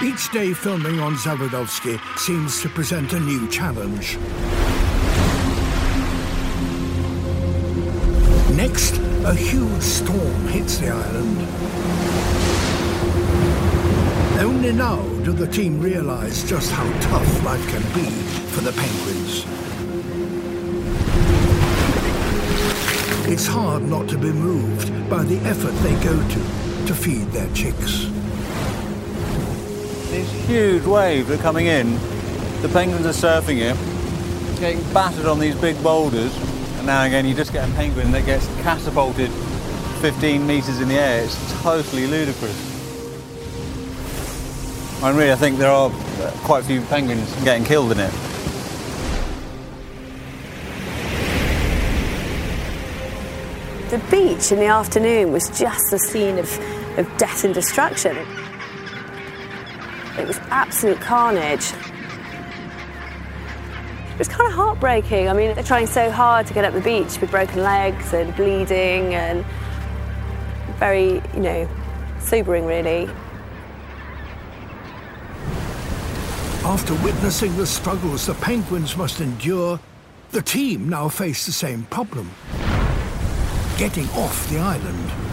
Each day filming on Zawodowski seems to present a new challenge. Next, a huge storm hits the island. Only now do the team realize just how tough life can be for the penguins. It's hard not to be moved by the effort they go to feed their chicks. These huge waves are coming in. The penguins are surfing it, getting battered on these big boulders, and now again you just get a penguin that gets catapulted 15 metres in the air. It's totally ludicrous. And really, I think there are quite a few penguins getting killed in it. The beach in the afternoon was just a scene of death and destruction. It was absolute carnage. It was kind of heartbreaking. I mean, they're trying so hard to get up the beach with broken legs and bleeding, and very, sobering, really. After witnessing the struggles the penguins must endure, the team now face the same problem: getting off the island.